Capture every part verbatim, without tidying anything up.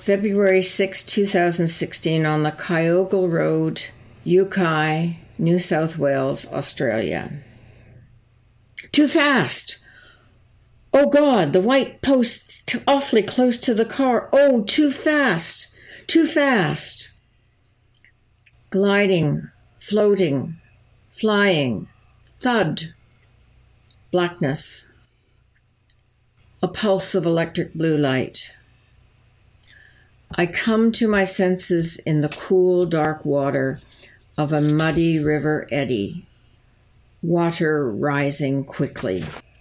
February sixth, twenty sixteen, on the Kyogle Road, Yukai, New South Wales, Australia. Too fast! Oh God, the white post's t- awfully close to the car. Oh, too fast! Too fast! Gliding, floating, flying, thud, blackness, a pulse of electric blue light. I come to my senses in the cool, dark water of a muddy river eddy, water rising quickly.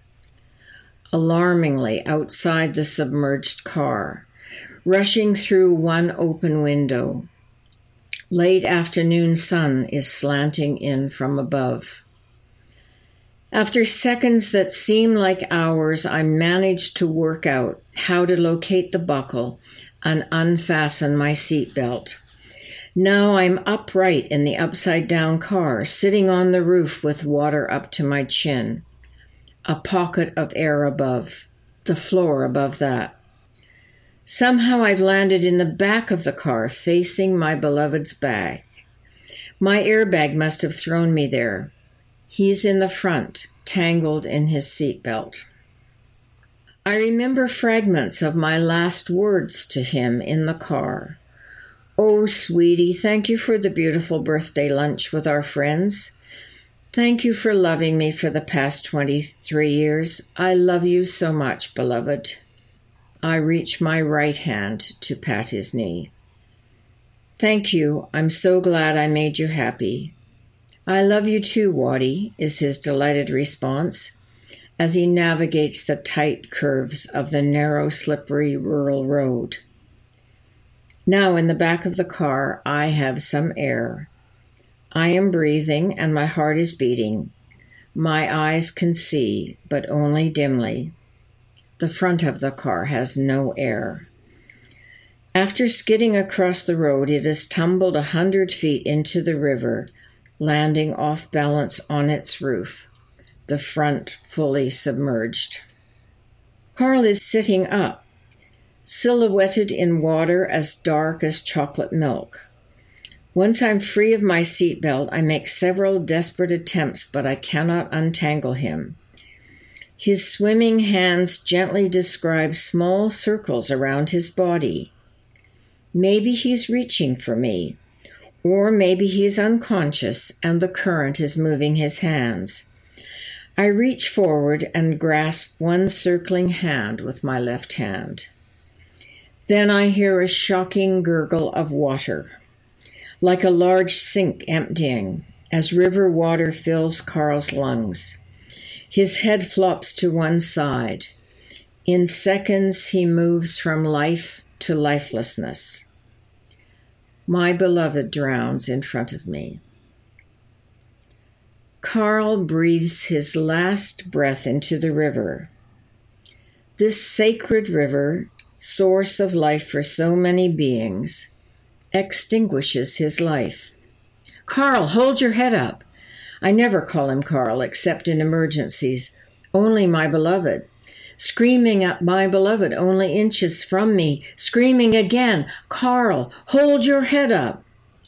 Alarmingly outside the submerged car, rushing through one open window. Late afternoon sun is slanting in from above. After seconds that seem like hours, I manage to work out how to locate the buckle and unfasten my seatbelt. Now I'm upright in the upside-down car, sitting on the roof with water up to my chin. A pocket of air above, the floor above that. Somehow I've landed in the back of the car, facing my beloved's bag. My airbag must have thrown me there. He's in the front, tangled in his seatbelt. I remember fragments of my last words to him in the car. Oh, sweetie, thank you for the beautiful birthday lunch with our friends. Thank you for loving me for the past twenty-three years. I love you so much, beloved. I reach my right hand to pat his knee. Thank you. I'm so glad I made you happy. I love you too, Waddy, is his delighted response as he navigates the tight curves of the narrow, slippery rural road. Now in the back of the car, I have some air. I am breathing and my heart is beating. My eyes can see, but only dimly. The front of the car has no air. After skidding across the road, it has tumbled a hundred feet into the river, landing off balance on its roof, the front fully submerged. Carl is sitting up, silhouetted in water as dark as chocolate milk. Once I'm free of my seatbelt, I make several desperate attempts, but I cannot untangle him. His swimming hands gently describe small circles around his body. Maybe he's reaching for me, or maybe he's unconscious and the current is moving his hands. I reach forward and grasp one circling hand with my left hand. Then I hear a shocking gurgle of water, like a large sink emptying, as river water fills Carl's lungs. His head flops to one side. In seconds, he moves from life to lifelessness. My beloved drowns in front of me. Carl breathes his last breath into the river. This sacred river, source of life for so many beings, extinguishes his life. Carl, hold your head up. I never call him Carl except in emergencies. Only my beloved. Screaming at my beloved only inches from me. Screaming again, Carl, hold your head up.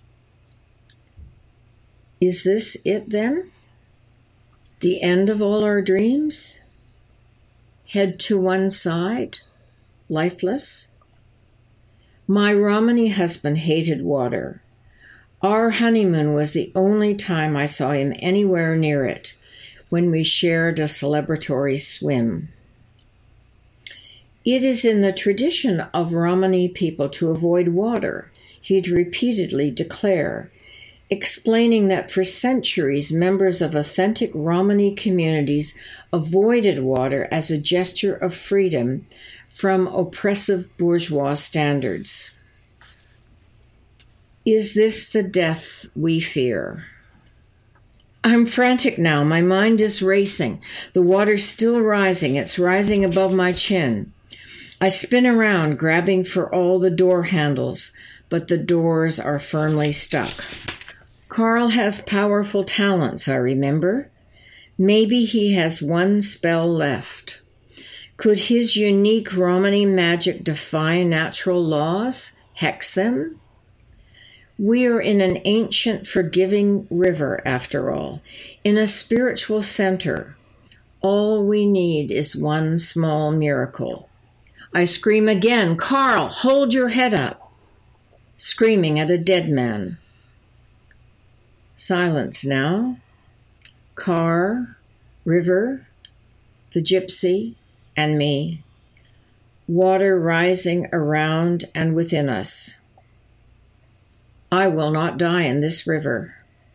Is this it then? The end of all our dreams? Head to one side, lifeless? My Romani husband hated water. Our honeymoon was the only time I saw him anywhere near it, when we shared a celebratory swim. It is in the tradition of Romani people to avoid water, he'd repeatedly declare, explaining that for centuries members of authentic Romani communities avoided water as a gesture of freedom from oppressive bourgeois standards. Is this the death we fear? I'm frantic now. My mind is racing. The water's still rising. It's rising above my chin. I spin around, grabbing for all the door handles, but the doors are firmly stuck. Carl has powerful talents, I remember. Maybe he has one spell left. Could his unique Romany magic defy natural laws, hex them? We are in an ancient, forgiving river, after all, in a spiritual center. All we need is one small miracle. I scream again, "Carl, hold your head up!" Screaming at a dead man. Silence now. Car, river, the gypsy, and me. Water rising around and within us. I will not die in this river.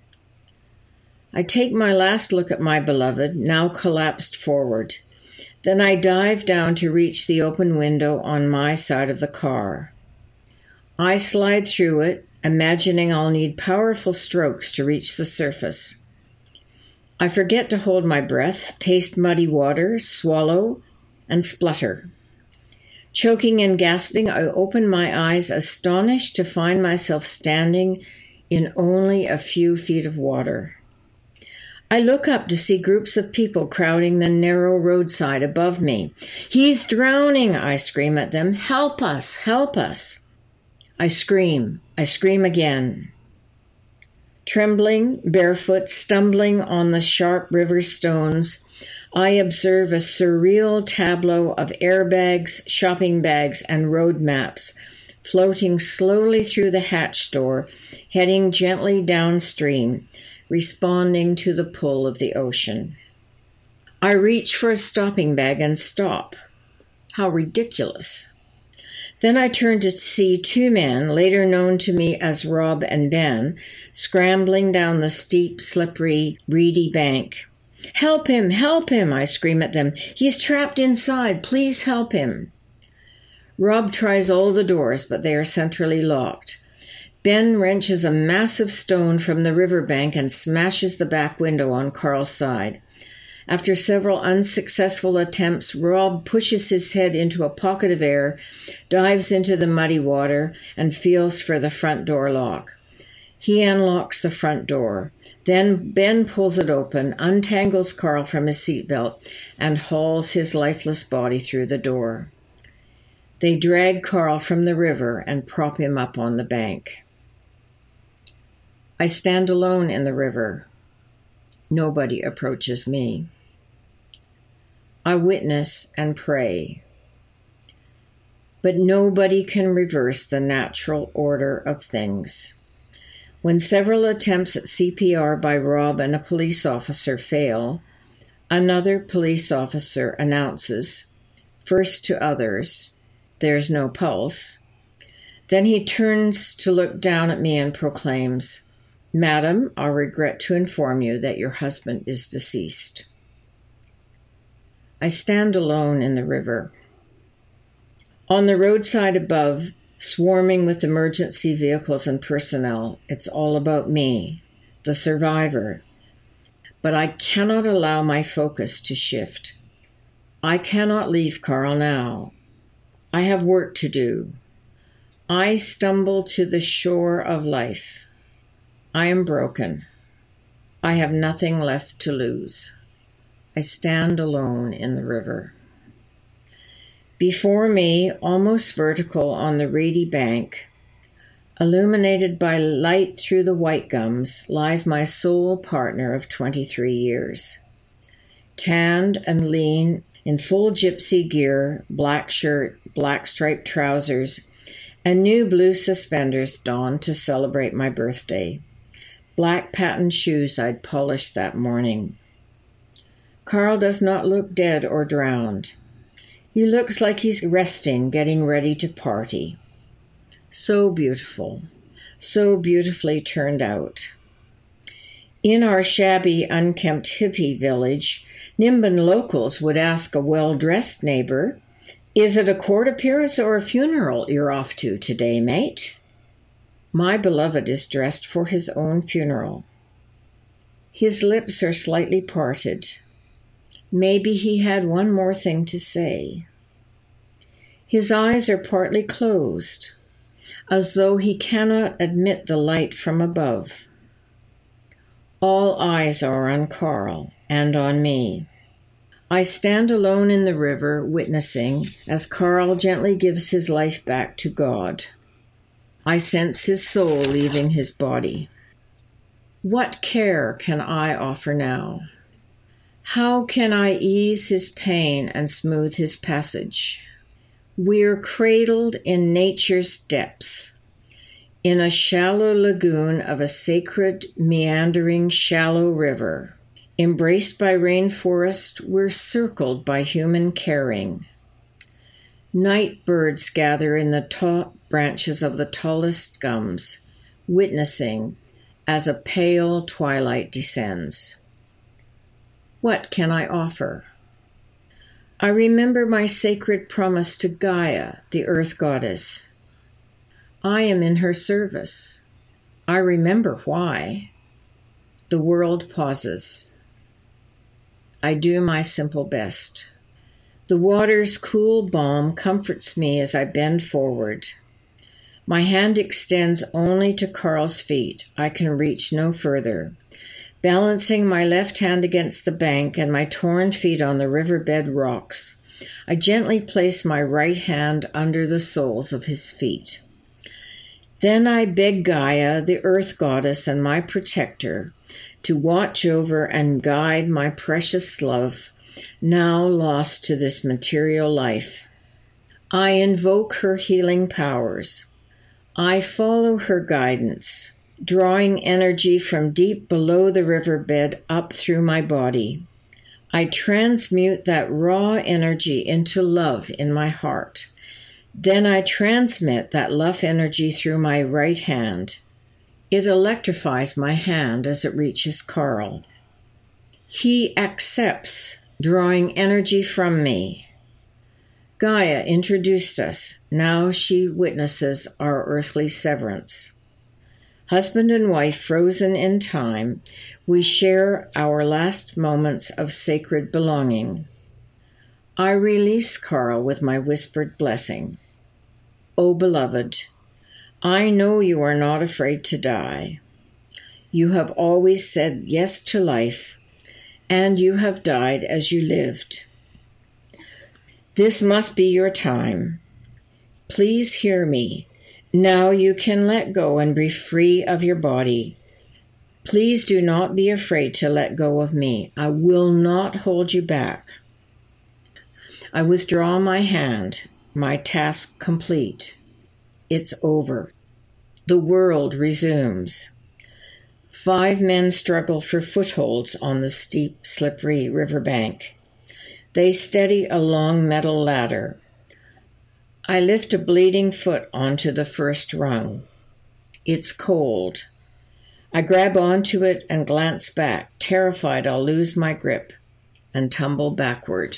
I take my last look at my beloved, now collapsed forward. Then I dive down to reach the open window on my side of the car. I slide through it, imagining I'll need powerful strokes to reach the surface. I forget to hold my breath, taste muddy water, swallow, and splutter. Choking and gasping, I open my eyes, astonished to find myself standing in only a few feet of water. I look up to see groups of people crowding the narrow roadside above me. "He's drowning!" I scream at them. "Help us! Help us!" I scream. I scream again. Trembling, barefoot, stumbling on the sharp river stones, I observe a surreal tableau of airbags, shopping bags, and road maps floating slowly through the hatch door, heading gently downstream, responding to the pull of the ocean. I reach for a stopping bag and stop. How ridiculous. Then I turn to see two men, later known to me as Rob and Ben, scrambling down the steep, slippery, reedy bank. "Help him! Help him!" I scream at them. "He's trapped inside. Please help him." Rob tries all the doors, but they are centrally locked. Ben wrenches a massive stone from the riverbank and smashes the back window on Carl's side. After several unsuccessful attempts, Rob pushes his head into a pocket of air, dives into the muddy water, and feels for the front door lock. He unlocks the front door. Then Ben pulls it open, untangles Carl from his seatbelt, and hauls his lifeless body through the door. They drag Carl from the river and prop him up on the bank. I stand alone in the river. Nobody approaches me. I witness and pray. But nobody can reverse the natural order of things. When several attempts at C P R by Rob and a police officer fail, another police officer announces, first to others, "There's no pulse." Then he turns to look down at me and proclaims, "Madam, I regret to inform you that your husband is deceased." I stand alone in the river. On the roadside above, swarming with emergency vehicles and personnel, it's all about me, the survivor. But I cannot allow my focus to shift. I cannot leave Carl now. I have work to do. I stumble to the shore of life. I am broken. I have nothing left to lose. I stand alone in the river. Before me, almost vertical on the reedy bank, illuminated by light through the white gums, lies my soul partner of twenty-three years. Tanned and lean, in full gypsy gear, black shirt, black striped trousers, and new blue suspenders donned to celebrate my birthday. Black patent shoes I'd polished that morning. Carl does not look dead or drowned. He looks like he's resting, getting ready to party. So beautiful, so beautifully turned out. In our shabby, unkempt hippie village, Nimbin locals would ask a well-dressed neighbor, "Is it a court appearance or a funeral you're off to today, mate?" My beloved is dressed for his own funeral. His lips are slightly parted. Maybe he had one more thing to say. His eyes are partly closed, as though he cannot admit the light from above. All eyes are on Carl and on me. I stand alone in the river, witnessing as Carl gently gives his life back to God. I sense his soul leaving his body. What care can I offer now? How can I ease his pain and smooth his passage? We're cradled in nature's depths, in a shallow lagoon of a sacred, meandering, shallow river. Embraced by rainforest, we're circled by human caring. Night birds gather in the top branches of the tallest gums, witnessing as a pale twilight descends. What can I offer? I remember my sacred promise to Gaia, the earth goddess. I am in her service. I remember why. The world pauses. I do my simple best. The water's cool balm comforts me as I bend forward. My hand extends only to Carl's feet. I can reach no further. Balancing my left hand against the bank and my torn feet on the riverbed rocks, I gently place my right hand under the soles of his feet. Then I beg Gaia, the earth goddess and my protector, to watch over and guide my precious love, now lost to this material life. I invoke her healing powers. I follow her guidance, drawing energy from deep below the riverbed up through my body. I transmute that raw energy into love in my heart. Then I transmit that love energy through my right hand. It electrifies my hand as it reaches Carl. He accepts, drawing energy from me. Gaia introduced us. Now she witnesses our earthly severance. Husband and wife frozen in time, we share our last moments of sacred belonging. I release Carl with my whispered blessing. O beloved, I know you are not afraid to die. You have always said yes to life, and you have died as you lived. This must be your time. Please hear me. Now you can let go and be free of your body. Please do not be afraid to let go of me. I will not hold you back. I withdraw my hand, my task complete. It's over. The world resumes. Five men struggle for footholds on the steep, slippery riverbank. They steady a long metal ladder. I lift a bleeding foot onto the first rung. It's cold. I grab onto it and glance back, terrified I'll lose my grip, and tumble backward.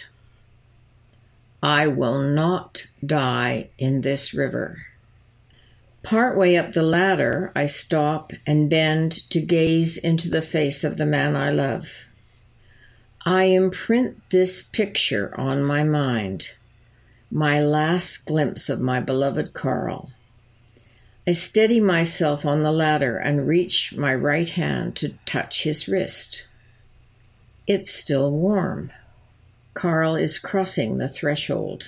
I will not die in this river. Partway up the ladder, I stop and bend to gaze into the face of the man I love. I imprint this picture on my mind, my last glimpse of my beloved Carl. I steady myself on the ladder and reach my right hand to touch his wrist. It's still warm. Carl is crossing the threshold.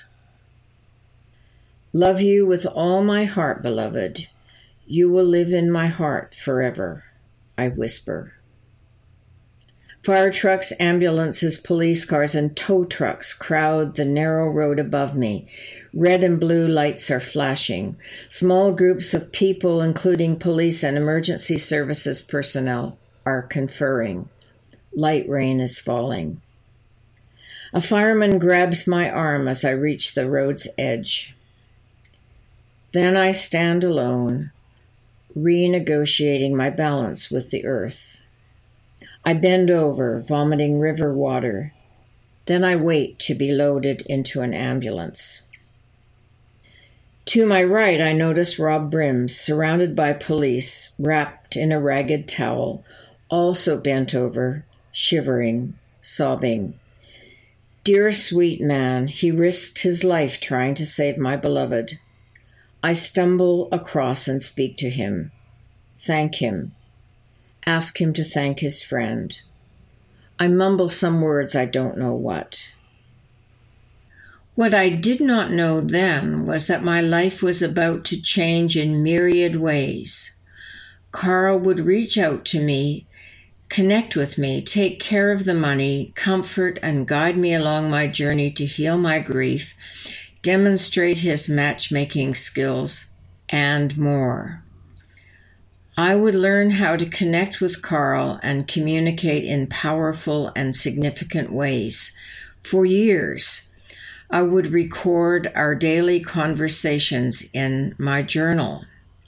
Love you with all my heart, beloved. You will live in my heart forever, I whisper. Fire trucks, ambulances, police cars, and tow trucks crowd the narrow road above me. Red and blue lights are flashing. Small groups of people, including police and emergency services personnel, are conferring. Light rain is falling. A fireman grabs my arm as I reach the road's edge. Then I stand alone, renegotiating my balance with the earth. I bend over, vomiting river water. Then I wait to be loaded into an ambulance. To my right, I notice Rob Brims, surrounded by police, wrapped in a ragged towel, also bent over, shivering, sobbing. Dear sweet man, he risked his life trying to save my beloved. I stumble across and speak to him. Thank him. Ask him to thank his friend. I mumble some words I don't know what. What I did not know then was that my life was about to change in myriad ways. Carl would reach out to me, connect with me, take care of the money, comfort and guide me along my journey to heal my grief, demonstrate his matchmaking skills, and more. I would learn how to connect with Carl and communicate in powerful and significant ways. For years, I would record our daily conversations in my journal.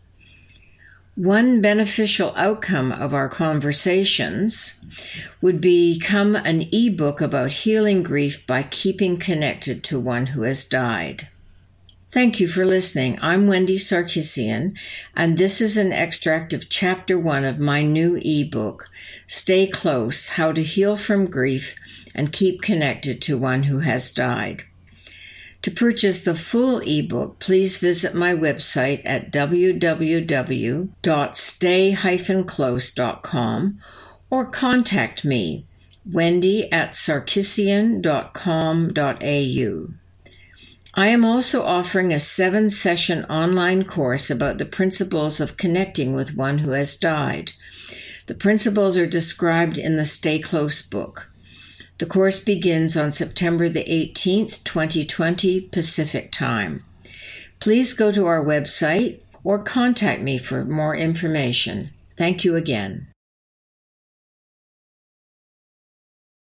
One beneficial outcome of our conversations would become an e-book about healing grief by keeping connected to one who has died. Thank you for listening. I'm Wendy Sarkissian, and this is an extract of Chapter one of my new e-book, Stay Close: How to Heal from Grief and Keep Connected to One Who Has Died. To purchase the full ebook, please visit my website at w w w dot stay dash close dot com or contact me, wendy at sarkissian dot com dot a u. I am also offering a seven-session online course about the principles of connecting with one who has died. The principles are described in the Stay Close book. The course begins on September the eighteenth, twenty twenty, Pacific Time. Please go to our website or contact me for more information. Thank you again.